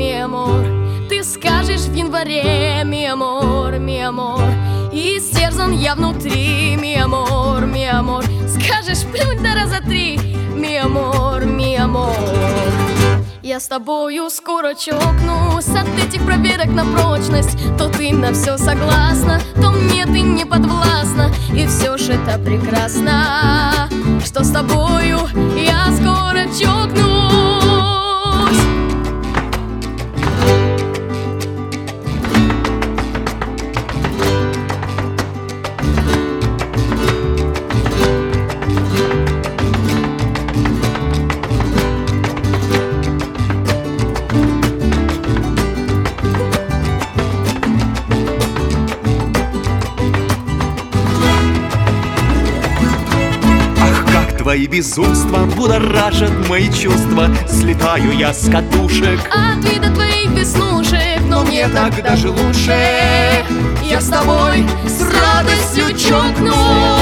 ми амор. Ты скажешь в январе, ми амор, ми амор. И истерзан я внутри, ми амор, ми амор. Скажешь плюнь до раза три, ми амор, ми амор. Я с тобою скоро чокнусь от этих проверок на прочность. То ты на все согласна, то мне ты не подвластна. И все ж это прекрасно, что с тобою я скоро чокнусь. Твои безумства будоражат мои чувства. Слетаю я с катушек от вида твоих веснушек, но мне так даже лучше. Я с тобой с радостью чокнусь.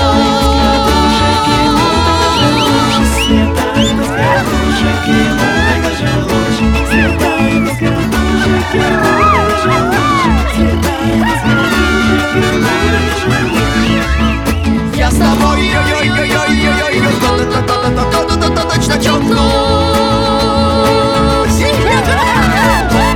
Я с тобой, точно чокнусь.